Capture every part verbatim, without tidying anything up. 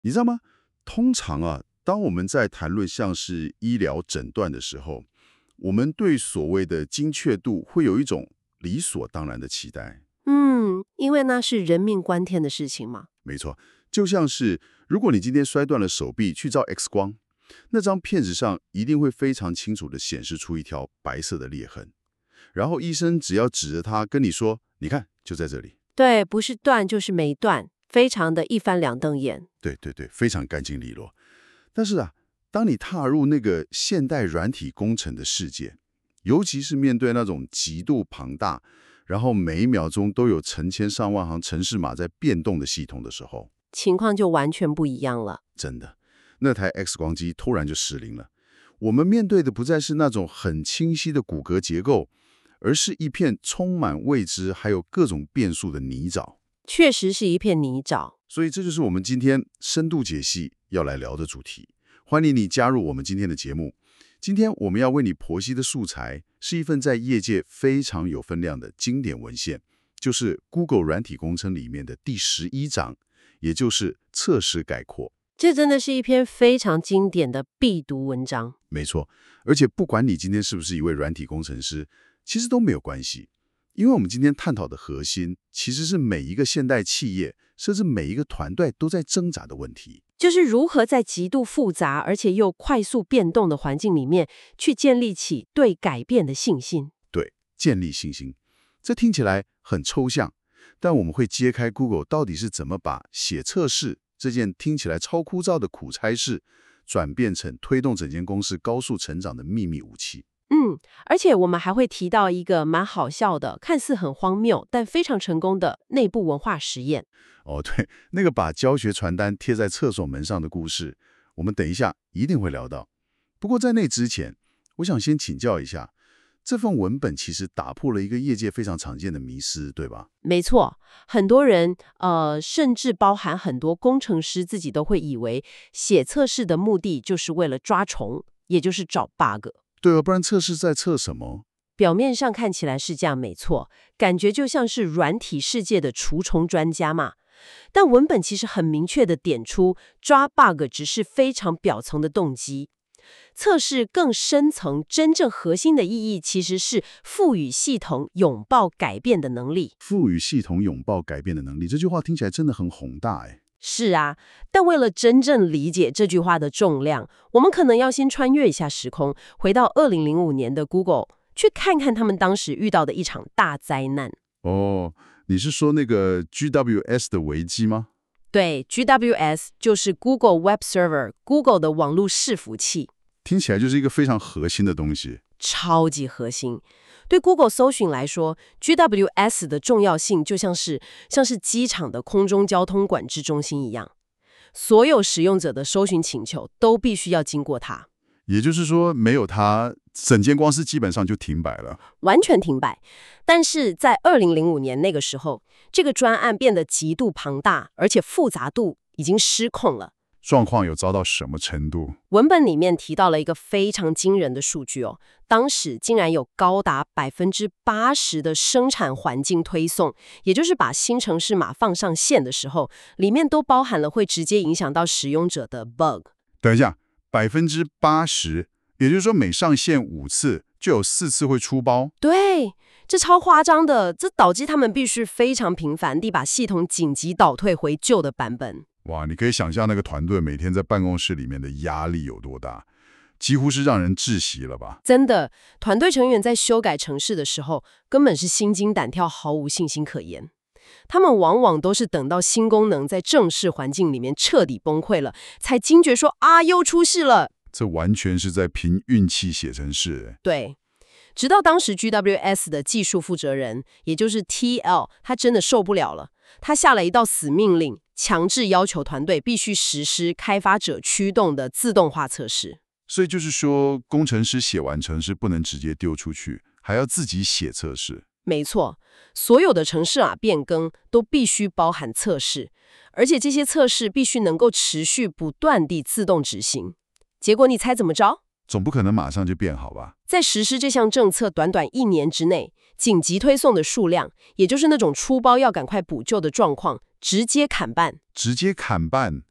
你知道吗？通常啊，当我们在谈论像是医疗诊断的时候，我们对所谓的精确度会有一种理所当然的期待。 嗯，因为那是人命关天的事情嘛。 没错，就像是如果你今天摔断了手臂去照 X 光，那张片子上一定会非常清楚地显示出一条白色的裂痕，然后医生只要指着它跟你说：“你看，就在这里。” 对，不是断就是没断，非常的一翻两瞪眼。 对对对，非常干净利落。但是啊，当你踏入那个现代软体工程的世界，尤其是面对那种极度庞大，然后每一秒钟都有成千上万行程式码在变动的系统的时候， 情况就完全不一样了。 真的，那台 X 光机突然就失灵了。我们面对的不再是那种很清晰的骨骼结构，而是一片充满未知还有各种变数的泥沼。 确实是一片泥沼。 所以这就是我们今天深度解析要来聊的主题。欢迎你加入我们今天的节目。今天我们要为你剖析的素材是一份在业界非常有分量的经典文献，就是 Google 软体工程里面的第十一章，也就是测试概括。 这真的是一篇非常经典的必读文章。 没错，而且不管你今天是不是一位软体工程师，其实都没有关系。因为我们今天探讨的核心，其实是每一个现代企业，甚至每一个团队都在挣扎的问题， 就是如何在极度复杂而且又快速变动的环境里面，去建立起对改变的信心。 对，建立信心。这听起来很抽象，但我们会揭开 Google 到底是怎么把写测试这件听起来超枯燥的苦差事，转变成推动整间公司高速成长的秘密武器。 嗯，而且我们还会提到一个蛮好笑的，看似很荒谬，但非常成功的内部文化实验。 哦，对，那个把教学传单贴在厕所门上的故事，我们等一下一定会聊到。不过在那之前，我想先请教一下，这份文本其实打破了一个业界非常常见的迷思，对吧？ 没错，很多人，呃，甚至包含很多工程师自己都会以为，写测试的目的就是为了抓虫，也就是找 bug。 对啊，不然测试在测什么？ 表面上看起来是这样，没错，感觉就像是软体世界的除虫专家嘛。但文本其实很明确地点出，抓 bug 只是非常表层的动机。测试更深层、真正核心的意义，其实是赋予系统拥抱改变的能力。 赋予系统拥抱改变的能力，这句话听起来真的很宏大哎。 是啊，但为了真正理解这句话的重量，我们可能要先穿越一下时空，回到二零零五年的 Google， 去看看他们当时遇到的一场大灾难。 哦，你是说那个 G W S 的危机吗？ 对 ，G W S 就是 Google Web Server，Google 的网络伺服器。 听起来就是一个非常核心的东西。 超级核心。对 Google 搜寻来说 ，G W S 的重要性就像是像是机场的空中交通管制中心一样，所有使用者的搜寻请求都必须要经过它。 也就是说，没有它，整间公司基本上就停摆了， 完全停摆。但是在二零零五年那个时候，这个专案变得极度庞大，而且复杂度已经失控了。 状况有糟到什么程度？ 文本里面提到了一个非常惊人的数据哦，当时竟然有高达百分之八十的生产环境推送，也就是把新程式码放上线的时候，里面都包含了会直接影响到使用者的 bug。 等一下，百分之八十，也就是说每上线五次就有四次会出包。 对，这超夸张的，这导致他们必须非常频繁地把系统紧急导退回旧的版本。 哇，你可以想象那个团队每天在办公室里面的压力有多大，几乎是让人窒息了吧？ 真的，团队成员在修改程式的时候，根本是心惊胆跳，毫无信心可言。他们往往都是等到新功能在正式环境里面彻底崩溃了，才惊觉说啊，又出事了。 这完全是在凭运气写程式。 对，直到当时 G W S 的技术负责人，也就是 T L， 他真的受不了了，他下了一道死命令，强制要求团队必须实施开发者驱动的自动化测试。 所以就是说，工程师写完程式不能直接丢出去，还要自己写测试。 没错，所有的程式码变更都必须包含测试，而且这些测试必须能够持续不断地自动执行。结果你猜怎么着？ 总不可能马上就变好吧？ 在实施这项政策短短一年之内，紧急推送的数量，也就是那种出包要赶快补救的状况，直接砍半。 直接砍半。好，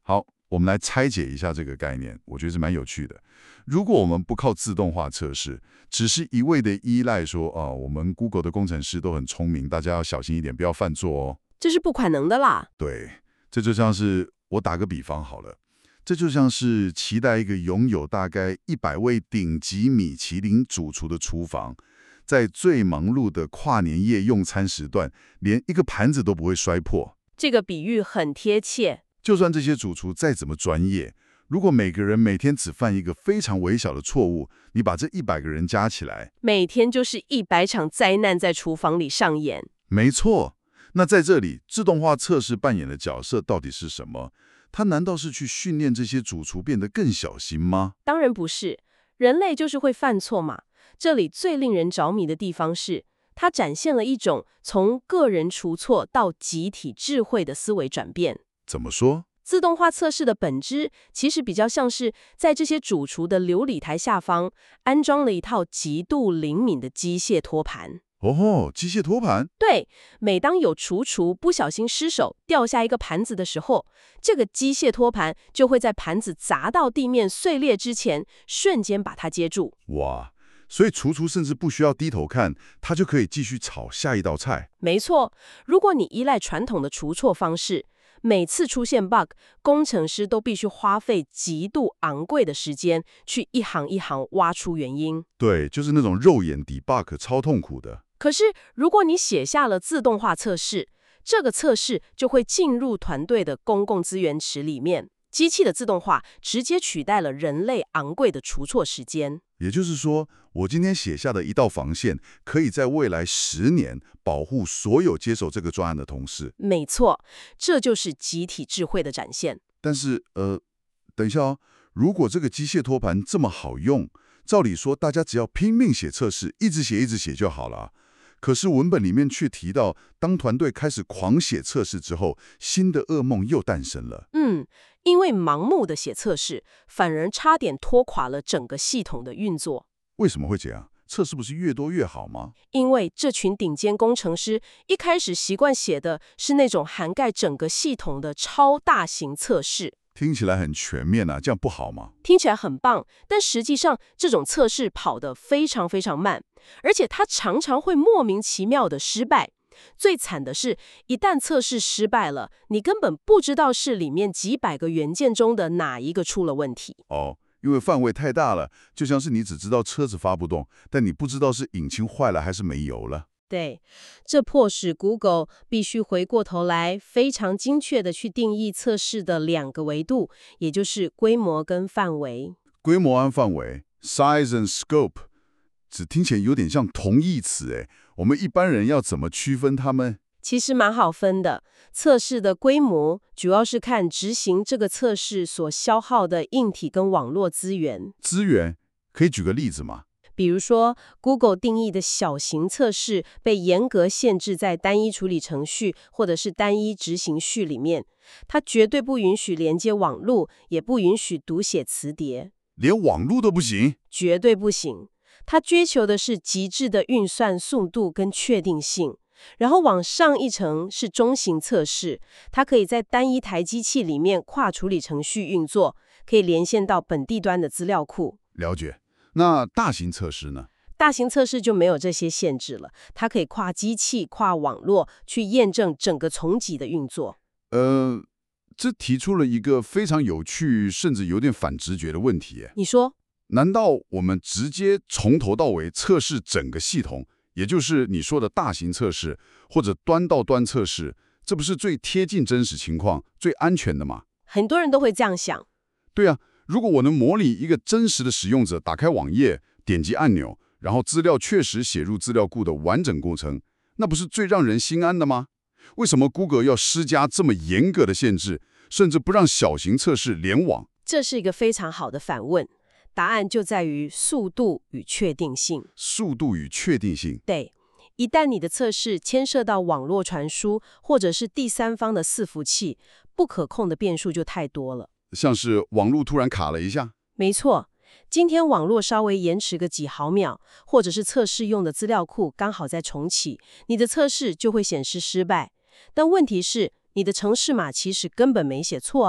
我们来拆解一下这个概念，我觉得是蛮有趣的。如果我们不靠自动化测试，只是一味的依赖说，哦，我们 Google 的工程师都很聪明，大家要小心一点，不要犯错哦。 这是不可能的啦。 对，这就像是我打个比方好了，这就像是期待一个拥有大概一百位顶级米其林主厨的厨房，在最忙碌的跨年夜用餐时段，连一个盘子都不会摔破。 这个比喻很贴切。 就算这些主厨再怎么专业，如果每个人每天只犯一个非常微小的错误，你把这一百个人加起来， 每天就是一百场灾难在厨房里上演。 没错。那在这里，自动化测试扮演的角色到底是什么？它难道是去训练这些主厨变得更小心吗？ 当然不是，人类就是会犯错嘛。这里最令人着迷的地方是，它展现了一种从个人出错到集体智慧的思维转变。 怎么说？ 自动化测试的本质其实比较像是在这些主厨的流理台下方安装了一套极度灵敏的机械托盘。 哦，机械托盘？ 对，每当有厨厨不小心失手掉下一个盘子的时候，这个机械托盘就会在盘子砸到地面碎裂之前，瞬间把它接住。 哇，所以厨厨甚至不需要低头看，他就可以继续炒下一道菜。 没错，如果你依赖传统的除错方式，每次出现 bug， 工程师都必须花费极度昂贵的时间去一行一行挖出原因。 对，就是那种肉眼 debug 超痛苦的。 可是，如果你写下了自动化测试，这个测试就会进入团队的公共资源池里面，机器的自动化直接取代了人类昂贵的除错时间。 也就是说，我今天写下的一道防线，可以在未来十年保护所有接手这个专案的同事。 没错，这就是集体智慧的展现。 但是，呃，等一下哦，如果这个机械托盘这么好用，照理说大家只要拼命写测试，一直写一直写就好了。可是文本里面却提到，当团队开始狂写测试之后，新的噩梦又诞生了。 嗯，因为盲目的写测试，反而差点拖垮了整个系统的运作。 为什么会这样？测试不是越多越好吗？ 因为这群顶尖工程师一开始习惯写的是那种涵盖整个系统的超大型测试。 听起来很全面啊，这样不好吗？ 听起来很棒，但实际上这种测试跑得非常非常慢，而且它常常会莫名其妙的失败。最惨的是，一旦测试失败了，你根本不知道是里面几百个元件中的哪一个出了问题。 哦，因为范围太大了，就像是你只知道车子发不动，但你不知道是引擎坏了还是没油了。 对，这迫使 Google 必须回过头来非常精确地去定义测试的两个维度，也就是规模跟范围。 规模和范围 （size and scope） 只听起来有点像同义词，诶，我们一般人要怎么区分它们？ 其实蛮好分的，测试的规模主要是看执行这个测试所消耗的硬体跟网络资源。 资源可以举个例子吗？ 比如说 ，Google 定义的小型测试被严格限制在单一处理程序或者是单一执行序里面，它绝对不允许连接网路，也不允许读写磁碟， 连网路都不行， 绝对不行。它追求的是极致的运算速度跟确定性。然后往上一层是中型测试，它可以在单一台机器里面跨处理程序运作，可以连线到本地端的资料库。 了解。那大型测试呢？ 大型测试就没有这些限制了，它可以跨机器、跨网络去验证整个从级的运作。 呃，这提出了一个非常有趣，甚至有点反直觉的问题。 你说， 难道我们直接从头到尾测试整个系统，也就是你说的大型测试或者端到端测试，这不是最贴近真实情况、最安全的吗？ 很多人都会这样想。 对啊，如果我能模拟一个真实的使用者打开网页，点击按钮，然后资料确实写入资料库的完整过程，那不是最让人心安的吗？为什么 Google 要施加这么严格的限制，甚至不让小型测试联网？ 这是一个非常好的反问，答案就在于速度与确定性。 速度与确定性。 对，一旦你的测试牵涉到网络传输或者是第三方的伺服器，不可控的变数就太多了。 像是网络突然卡了一下。 没错，今天网络稍微延迟个几毫秒，或者是测试用的资料库刚好在重启，你的测试就会显示失败。但问题是，你的程式码其实根本没写错啊。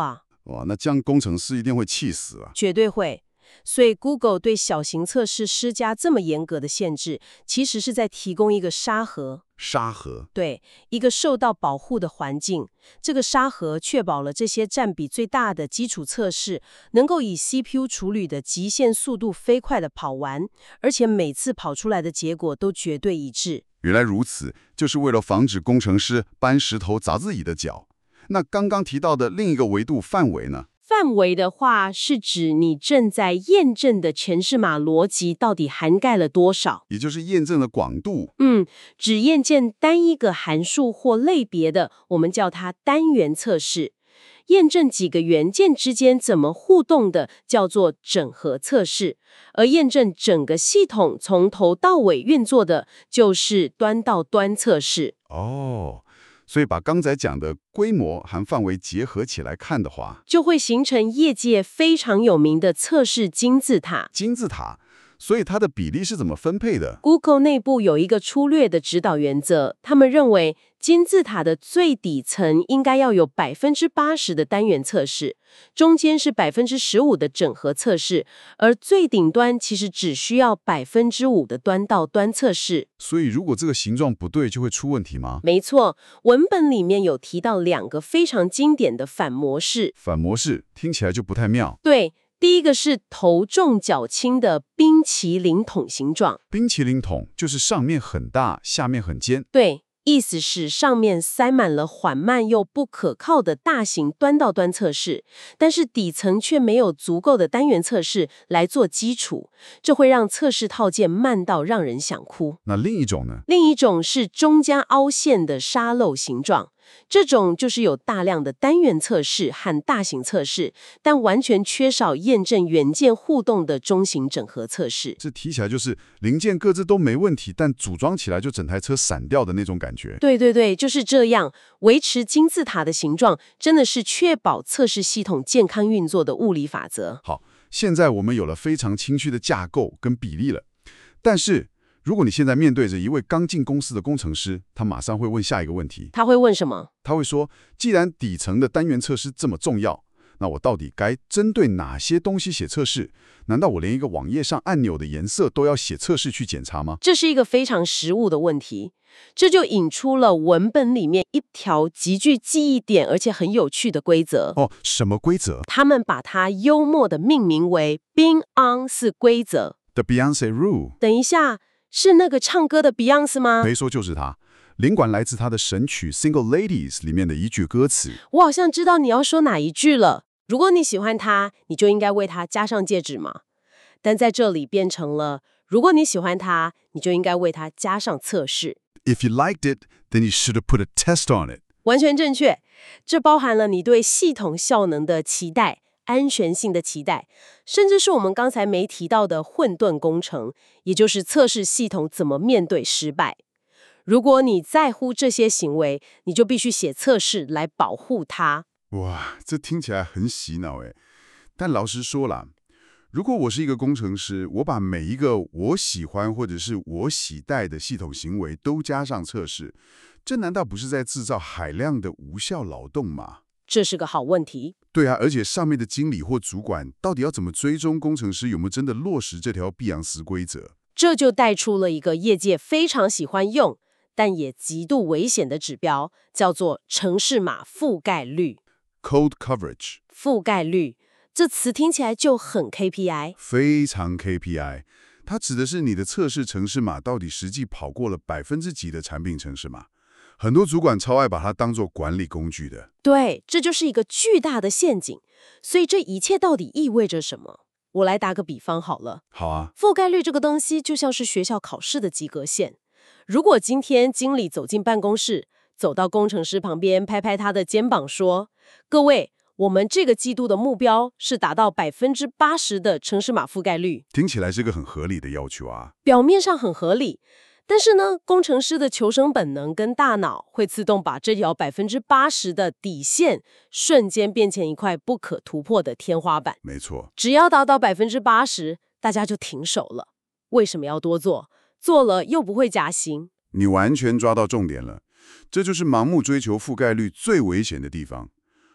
哇，那这样工程师一定会气死啊！ 绝对会。所以 Google 对小型测试施加这么严格的限制，其实是在提供一个沙盒。 沙盒， 对，一个受到保护的环境。这个沙盒确保了这些占比最大的基础测试能够以 C P U 处理的极限速度飞快地跑完，而且每次跑出来的结果都绝对一致。 原来如此，就是为了防止工程师搬石头砸自己的脚。那刚刚提到的另一个维度范围呢？ 范围的话，是指你正在验证的程式码逻辑到底涵盖了多少， 也就是验证的广度。 嗯，只验证单一个函数或类别的，我们叫它单元测试；验证几个元件之间怎么互动的，叫做整合测试；而验证整个系统从头到尾运作的，就是端到端测试。 哦，所以把刚才讲的规模和范围结合起来看的话， 就会形成业界非常有名的测试金字塔。 金字塔，所以它的比例是怎么分配的？ Google 内部有一个粗略的指导原则，他们认为金字塔的最底层应该要有百分之八十的单元测试，中间是百分之十五的整合测试，而最顶端其实只需要百分之五的端到端测试。 所以如果这个形状不对，就会出问题吗？ 没错，文本里面有提到两个非常经典的反模式。 反模式听起来就不太妙。 对，第一个是头重脚轻的冰淇淋桶形状。 冰淇淋桶就是上面很大，下面很尖。 对，意思是上面塞满了缓慢又不可靠的大型端到端测试，但是底层却没有足够的单元测试来做基础，这会让测试套件慢到让人想哭。 那另一种呢？ 另一种是中间凹陷的沙漏形状，这种就是有大量的单元测试和大型测试，但完全缺少验证元件互动的中型整合测试。 这提起来就是零件各自都没问题，但组装起来就整台车散掉的那种感觉。 对对对，就是这样。维持金字塔的形状，真的是确保测试系统健康运作的物理法则。 好，现在我们有了非常清晰的架构跟比例了，但是如果你现在面对着一位刚进公司的工程师，他马上会问下一个问题。 他会问什么？ 他会说，既然底层的单元测试这么重要，那我到底该针对哪些东西写测试？难道我连一个网页上按钮的颜色都要写测试去检查吗？ 这是一个非常实务的问题，这就引出了文本里面一条极具记忆点而且很有趣的规则。 哦，什么规则他们把它幽默的命名为 Beyonce 规则。 ？The Beyonce Rule。 等一下，是那个唱歌的 Beyonce 吗？ 没错，就是他。灵感来自他的神曲《Single Ladies》里面的一句歌词。 我好像知道你要说哪一句了。如果你喜欢他，你就应该为他加上戒指嘛。但在这里变成了，如果你喜欢他，你就应该为他加上测试。 If you liked it, then you should have put a test on it。 完全正确，这包含了你对系统效能的期待、安全性的期待，甚至是我们刚才没提到的混沌工程，也就是测试系统怎么面对失败。如果你在乎这些行为，你就必须写测试来保护它。 哇，这听起来很洗脑诶。但老实说啦，如果我是一个工程师，我把每一个我喜欢或者是我喜待的系统行为都加上测试，这难道不是在制造海量的无效劳动吗？ 这是个好问题。 对啊，而且上面的经理或主管到底要怎么追踪工程师有没有真的落实这条碧昂斯规则？ 这就带出了一个业界非常喜欢用，但也极度危险的指标，叫做程式码覆盖率 Code coverage。 覆盖率这词听起来就很 K P I。 非常 K P I， 它指的是你的测试程式码到底实际跑过了百分之几的产品程式码。很多主管超爱把它当作管理工具的。 对，这就是一个巨大的陷阱。所以这一切到底意味着什么？我来打个比方好了。 好啊， 覆盖率这个东西就像是学校考试的及格线。如果今天经理走进办公室，走到工程师旁边，拍拍他的肩膀说：“各位，我们这个季度的目标是达到百分之八十的程式码覆盖率。” 听起来是个很合理的要求啊。 表面上很合理，但是呢，工程师的求生本能跟大脑会自动把这条百分之八十的底线瞬间变成一块不可突破的天花板。 没错， 只要达到百分之八十，大家就停手了。为什么要多做？做了又不会加薪。 你完全抓到重点了。这就是盲目追求覆盖率最危险的地方。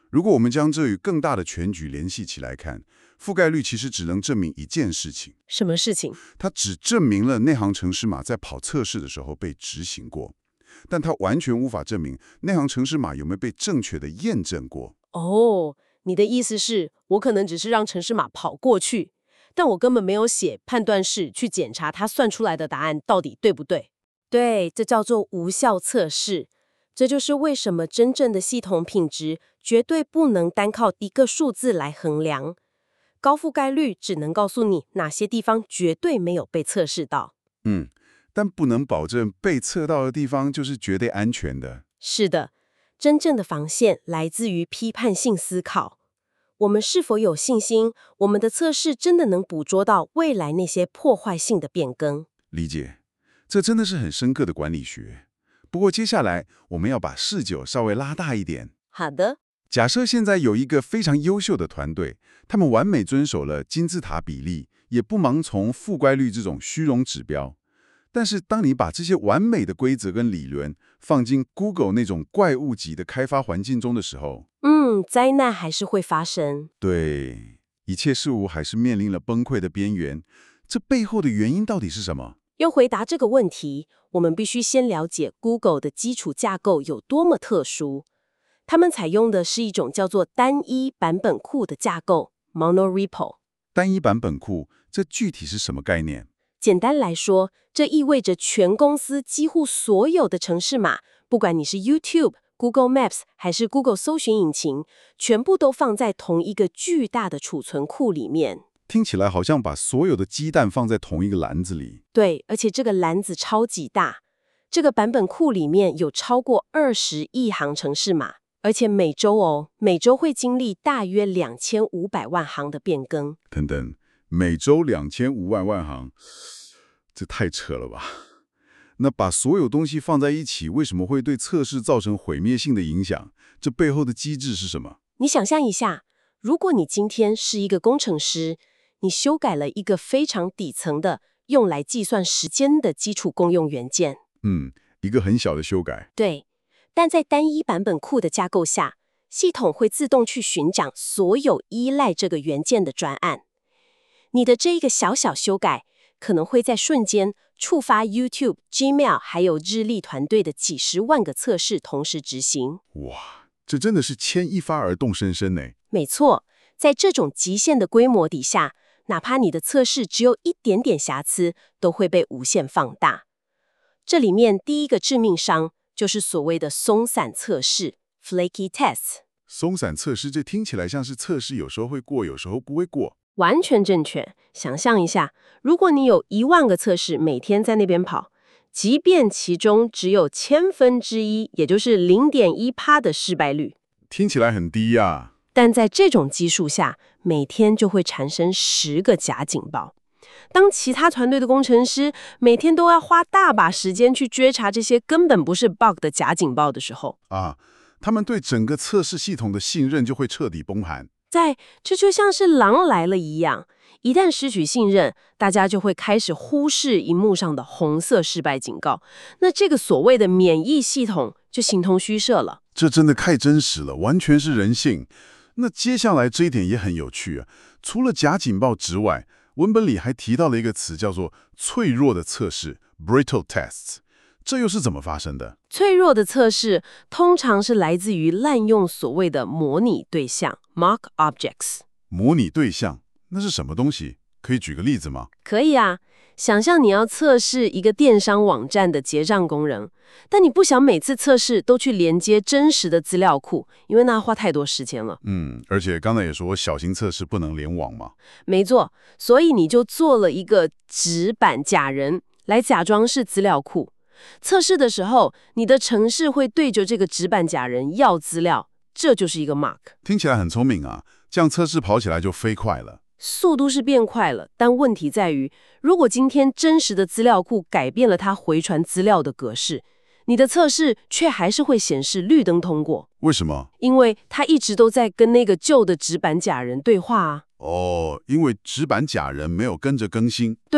如果我们将这与更大的全局联系起来看，覆盖率其实只能证明一件事情。 什么事情？ 它只证明了那行程式码在跑测试的时候被执行过，但它完全无法证明那行程式码有没有被正确的验证过。 哦，你的意思是，我可能只是让程式码跑过去，但我根本没有写判断式去检查它算出来的答案到底对不对。对，这叫做无效测试。这就是为什么真正的系统品质绝对不能单靠一个数字来衡量。高覆盖率只能告诉你哪些地方绝对没有被测试到。 嗯，但不能保证被测到的地方就是绝对安全的。 是的，真正的防线来自于批判性思考。我们是否有信心，我们的测试真的能捕捉到未来那些破坏性的变更？ 理解，这真的是很深刻的管理学。不过接下来我们要把视角稍微拉大一点。 好的。 假设现在有一个非常优秀的团队，他们完美遵守了金字塔比例，也不盲从覆盖率这种虚荣指标。但是当你把这些完美的规则跟理论放进 Google 那种怪物级的开发环境中的时候， 嗯，灾难还是会发生。 对，一切事物还是面临了崩溃的边缘。这背后的原因到底是什么？ 要回答这个问题，我们必须先了解 Google 的基础架构有多么特殊。他们采用的是一种叫做单一版本库的架构 （monorepo）。 单一版本库，这具体是什么概念？ 简单来说，这意味着全公司几乎所有的程式码，不管你是 YouTube、Google Maps 还是 Google 搜寻引擎，全部都放在同一个巨大的储存库里面。 听起来好像把所有的鸡蛋放在同一个篮子里。 对，而且这个篮子超级大。这个版本库里面有超过二十亿行程式码，而且每周哦，每周会经历大约两千五百万行的变更。 等等，每周两千五百万行，这太扯了吧？那把所有东西放在一起，为什么会对测试造成毁灭性的影响？这背后的机制是什么？ 你想象一下，如果你今天是一个工程师，你修改了一个非常底层的用来计算时间的基础公用元件。 嗯，一个很小的修改。 对，但在单一版本库的架构下，系统会自动去寻找所有依赖这个元件的专案。你的这一个小小修改，可能会在瞬间触发 YouTube、Gmail 还有日历团队的几十万个测试同时执行。 哇，这真的是牵一发而动深深呢。 没错，在这种极限的规模底下，哪怕你的测试只有一点点瑕疵，都会被无限放大。这里面第一个致命伤就是所谓的松散测试 （flaky tests）。 松散测试，这听起来像是测试有时候会过，有时候不会过。 完全正确。想象一下，如果你有一万个测试每天在那边跑，即便其中只有千分之一，也就是零点一趴的失败率， 听起来很低呀。 但在这种基数下，每天就会产生十个假警报。当其他团队的工程师每天都要花大把时间去追查这些根本不是 bug 的假警报的时候， 啊，他们对整个测试系统的信任就会彻底崩盘。 在这就像是狼来了一样，一旦失去信任，大家就会开始忽视荧幕上的红色失败警告，那这个所谓的免疫系统就形同虚设了。 这真的太真实了，完全是人性。那接下来这一点也很有趣啊，除了假警报之外，文本里还提到了一个词叫做脆弱的测试 （brittle tests）， 这又是怎么发生的？ 脆弱的测试通常是来自于滥用所谓的模拟对象 （mock objects）。 模拟对象，那是什么东西？可以举个例子吗？ 可以啊，想象你要测试一个电商网站的结账功能，但你不想每次测试都去连接真实的资料库，因为那花太多时间了。 嗯，而且刚才也说小型测试不能联网嘛。 没错，所以你就做了一个纸板假人来假装是资料库。测试的时候，你的程式会对着这个纸板假人要资料，这就是一个 mock。 听起来很聪明啊，这样测试跑起来就飞快了。 速度是变快了，但问题在于，如果今天真实的资料库改变了它回传资料的格式，你的测试却还是会显示绿灯通过。 为什么？ 因为它一直都在跟那个旧的纸板假人对话啊。 哦，因为纸板假人没有跟着更新。 对，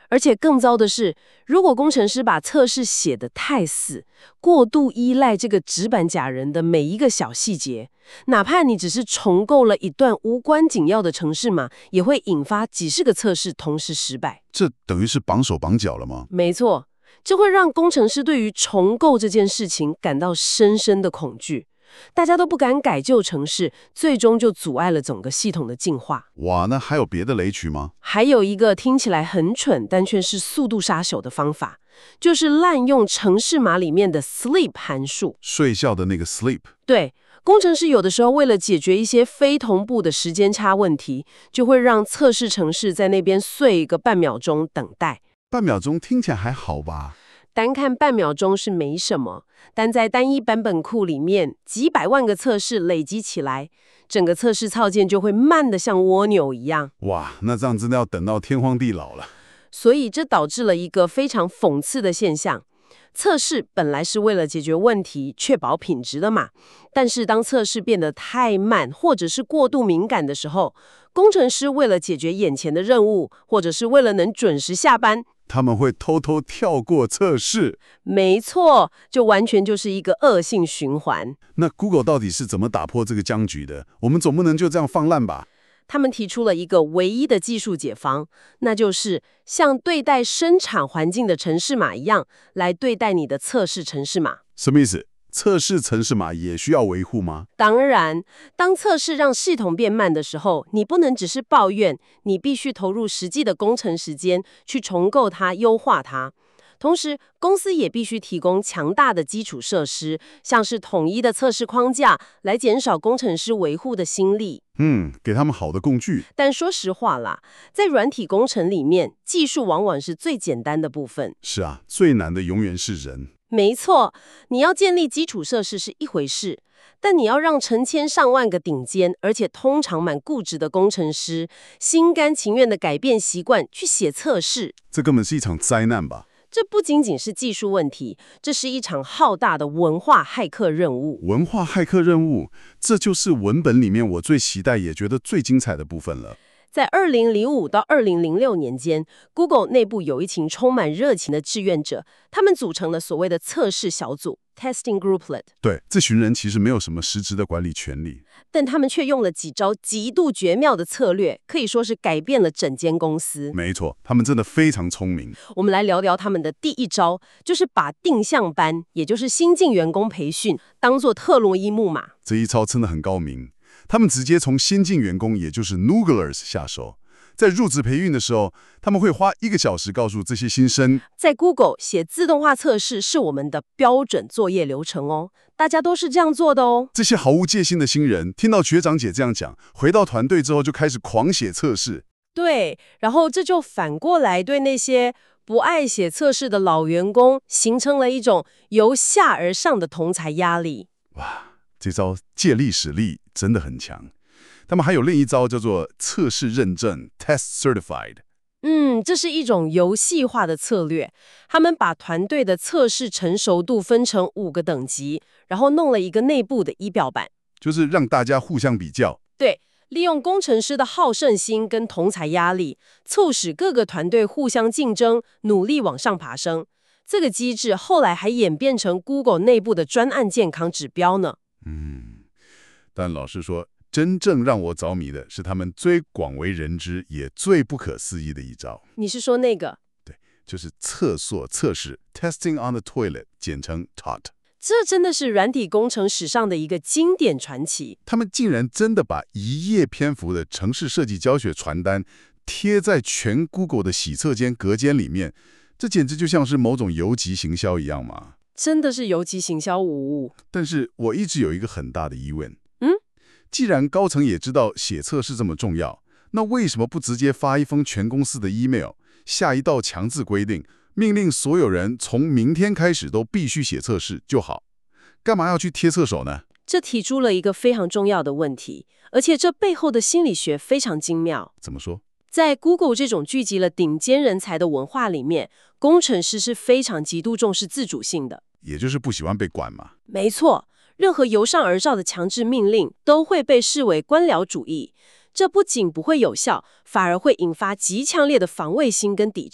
而且更糟的是，如果工程师把测试写得太死，过度依赖这个纸板假人的每一个小细节，哪怕你只是重构了一段无关紧要的程式码，也会引发几十个测试同时失败。 这等于是绑手绑脚了吗？ 没错，这会让工程师对于重构这件事情感到深深的恐惧。大家都不敢改旧程式，最终就阻碍了整个系统的进化。 哇，那还有别的雷区吗？ 还有一个听起来很蠢，但却是速度杀手的方法，就是滥用程式码里面的 sleep 函数。 睡觉的那个 sleep。 对，工程师有的时候为了解决一些非同步的时间差问题，就会让测试程式在那边睡一个半秒钟等待。 半秒钟听起来还好吧？ 单看半秒钟是没什么，但在单一版本库里面，几百万个测试累积起来，整个测试套件就会慢得像蜗牛一样。 哇，那这样真的要等到天荒地老了。 所以这导致了一个非常讽刺的现象。测试本来是为了解决问题、确保品质的嘛，但是当测试变得太慢，或者是过度敏感的时候，工程师为了解决眼前的任务，或者是为了能准时下班， 他们会偷偷跳过测试。 没错，就完全就是一个恶性循环。 那 Google 到底是怎么打破这个僵局的？我们总不能就这样放烂吧？ 他们提出了一个唯一的技术解方，那就是像对待生产环境的程式码一样，来对待你的测试程式码。 什么意思？测试程式码也需要维护吗？ 当然，当测试让系统变慢的时候，你不能只是抱怨，你必须投入实际的工程时间去重构它、优化它。同时，公司也必须提供强大的基础设施，像是统一的测试框架，来减少工程师维护的心力。 嗯，给他们好的工具。 但说实话啦，在软体工程里面，技术往往是最简单的部分。 是啊，最难的永远是人。 没错，你要建立基础设施是一回事，但你要让成千上万个顶尖，而且通常蛮固执的工程师，心甘情愿地改变习惯去写测试， 这根本是一场灾难吧？ 这不仅仅是技术问题，这是一场浩大的文化骇客任务。 文化骇客任务，这就是文本里面我最期待也觉得最精彩的部分了。 在二零零五到二零零六年间 ，Google 内部有一群充满热情的志愿者，他们组成了所谓的测试小组 （Testing Grouplet）。 对，这群人其实没有什么实质的管理权利， 但他们却用了几招极度绝妙的策略，可以说是改变了整间公司。 没错，他们真的非常聪明。 我们来聊聊他们的第一招，就是把定向班，也就是新进员工培训，当作特洛伊木马。 这一招真的很高明。他们直接从新进员工，也就是 Nooglers 下手，在入职培训的时候，他们会花一个小时告诉这些新生， 在 Google 写自动化测试是我们的标准作业流程哦，大家都是这样做的哦。 这些毫无戒心的新人听到学长姐这样讲，回到团队之后就开始狂写测试。 对，然后这就反过来对那些不爱写测试的老员工形成了一种由下而上的同侪压力。 哇！这招借力使力真的很强。他们还有另一招叫做测试认证 （Test Certified）。 嗯，这是一种游戏化的策略。他们把团队的测试成熟度分成五个等级，然后弄了一个内部的仪表板， 就是让大家互相比较。 对，利用工程师的好胜心跟同侪压力，促使各个团队互相竞争，努力往上爬升。这个机制后来还演变成 Google 内部的专案健康指标呢。 嗯，但老实说，真正让我着迷的是他们最广为人知也最不可思议的一招。 你是说那个？ 对，就是厕所测试 （Testing on the Toilet），简称 T O T。 这真的是软体工程史上的一个经典传奇。 他们竟然真的把一页篇幅的程式设计教学传单贴在全 Google 的洗测间隔间里面，这简直就像是某种游击行销一样嘛！ 真的是游击行销无误。 但是我一直有一个很大的疑问， 嗯， 既然高层也知道写测试这么重要，那为什么不直接发一封全公司的 email， 下一道强制规定，命令所有人从明天开始都必须写测试就好？干嘛要去贴测手呢？ 这提出了一个非常重要的问题，而且这背后的心理学非常精妙。 怎么说？ 在 Google 这种聚集了顶尖人才的文化里面，工程师是非常极度重视自主性的。 也就是不喜欢被管嘛。 没错，任何由上而上的强制命令都会被视为官僚主义，这不仅不会有效，反而会引发极强烈的防卫心跟抵制。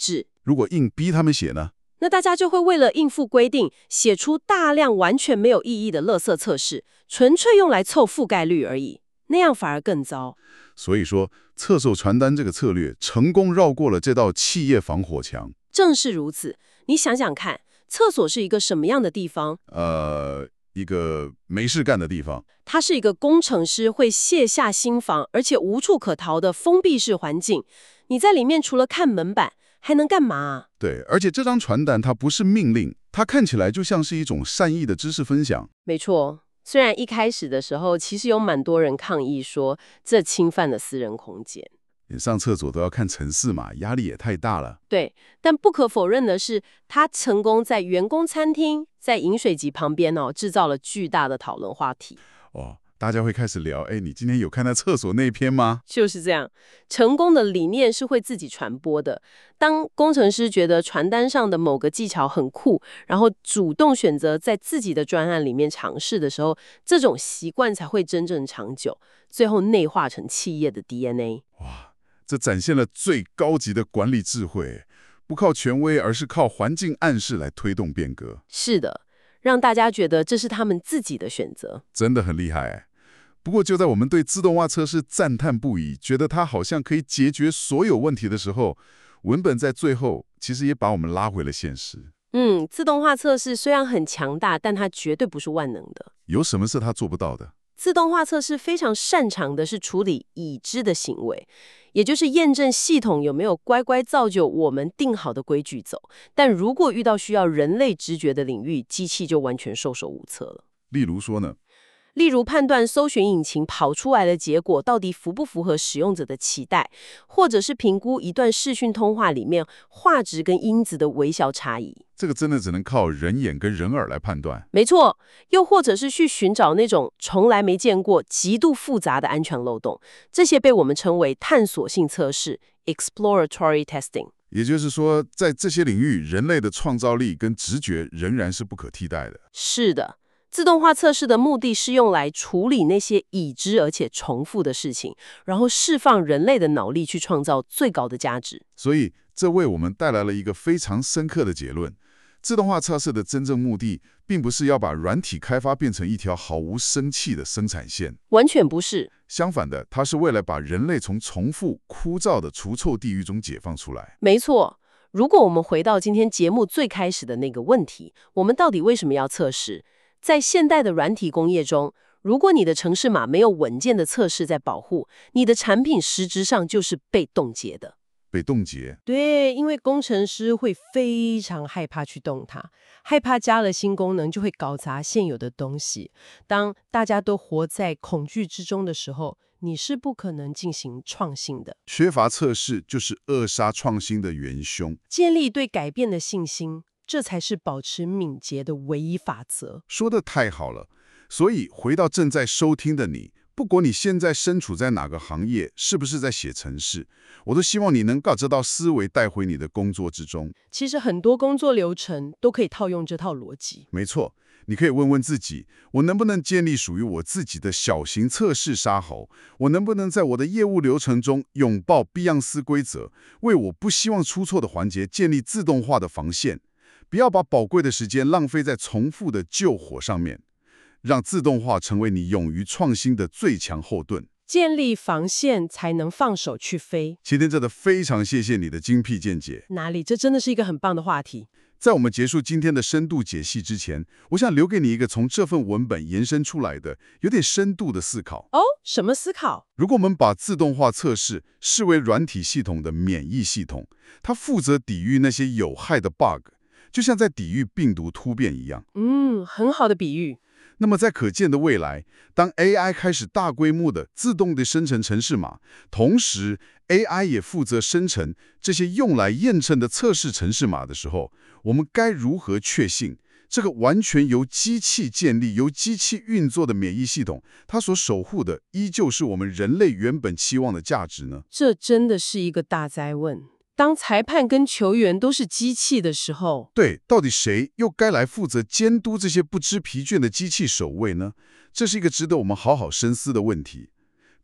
如果硬逼他们写呢？ 那大家就会为了应付规定，写出大量完全没有意义的垃圾测试，纯粹用来凑覆盖率而已，那样反而更糟。 所以说，测售传单这个策略成功绕过了这道企业防火墙。 正是如此，你想想看，厕所是一个什么样的地方？ 呃，一个没事干的地方。 它是一个工程师会卸下心防，而且无处可逃的封闭式环境。你在里面除了看门板，还能干嘛啊？ 对，而且这张传单它不是命令，它看起来就像是一种善意的知识分享。 没错，虽然一开始的时候，其实有蛮多人抗议说这侵犯了私人空间。 你上厕所都要看程式嘛，压力也太大了。 对，但不可否认的是，他成功在员工餐厅、在饮水机旁边哦，制造了巨大的讨论话题。 哦，大家会开始聊，哎，你今天有看到厕所那篇吗？ 就是这样，成功的理念是会自己传播的。当工程师觉得传单上的某个技巧很酷，然后主动选择在自己的专案里面尝试的时候，这种习惯才会真正长久，最后内化成企业的 D N A。 哇，这展现了最高级的管理智慧，不靠权威，而是靠环境暗示来推动变革。 是的，让大家觉得这是他们自己的选择， 真的很厉害哎。不过就在我们对自动化测试赞叹不已，觉得它好像可以解决所有问题的时候，文本在最后其实也把我们拉回了现实。 嗯，自动化测试虽然很强大，但它绝对不是万能的。 有什么是它做不到的？ 自动化测试非常擅长的是处理已知的行为，也就是验证系统有没有乖乖造就我们定好的规矩走。但如果遇到需要人类直觉的领域，机器就完全束手无策了。 例如说呢？ 例如判断搜寻引擎跑出来的结果到底符不符合使用者的期待，或者是评估一段视讯通话里面画质跟音质的微小差异。 这个真的只能靠人眼跟人耳来判断。 没错，又或者是去寻找那种从来没见过、极度复杂的安全漏洞，这些被我们称为探索性测试 （exploratory testing）。 也就是说，在这些领域，人类的创造力跟直觉仍然是不可替代的。 是的。自动化测试的目的是用来处理那些已知而且重复的事情，然后释放人类的脑力去创造最高的价值。 所以，这为我们带来了一个非常深刻的结论：自动化测试的真正目的，并不是要把软体开发变成一条毫无生气的生产线， 完全不是。 相反的，它是为了把人类从重复、枯燥的除臭地狱中解放出来。 没错。如果我们回到今天节目最开始的那个问题，我们到底为什么要测试？在现代的软体工业中，如果你的程式码没有稳健的测试在保护，你的产品实质上就是被冻结的。 被冻结？ 对，因为工程师会非常害怕去动它，害怕加了新功能就会搞砸现有的东西。当大家都活在恐惧之中的时候，你是不可能进行创新的。 缺乏测试就是扼杀创新的元凶。 建立对改变的信心，这才是保持敏捷的唯一法则。 说得太好了。所以回到正在收听的你，不管你现在身处在哪个行业，是不是在写程式，我都希望你能把这套思维带回你的工作之中。 其实很多工作流程都可以套用这套逻辑。 没错，你可以问问自己，我能不能建立属于我自己的小型测试杀猴？我能不能在我的业务流程中拥抱碧昂斯规则，为我不希望出错的环节建立自动化的防线？不要把宝贵的时间浪费在重复的救火上面，让自动化成为你勇于创新的最强后盾。 建立防线才能放手去飞。 今天真的非常谢谢你的精辟见解。 哪里？这真的是一个很棒的话题。 在我们结束今天的深度解析之前，我想留给你一个从这份文本延伸出来的有点深度的思考。 哦，什么思考？ 如果我们把自动化测试视为软体系统的免疫系统，它负责抵御那些有害的 bug， 就像在抵御病毒突变一样。 嗯，很好的比喻。 那么在可见的未来，当 A I 开始大规模的自动地生成程式码，同时 A I 也负责生成这些用来验证的测试程式码的时候，我们该如何确信这个完全由机器建立、由机器运作的免疫系统，它所守护的依旧是我们人类原本期望的价值呢？ 这真的是一个大哉问。当裁判跟球员都是机器的时候， 对，到底谁又该来负责监督这些不知疲倦的机器守卫呢？这是一个值得我们好好深思的问题。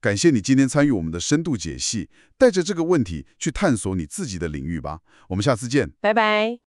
感谢你今天参与我们的深度解析，带着这个问题去探索你自己的领域吧。我们下次见。 拜拜。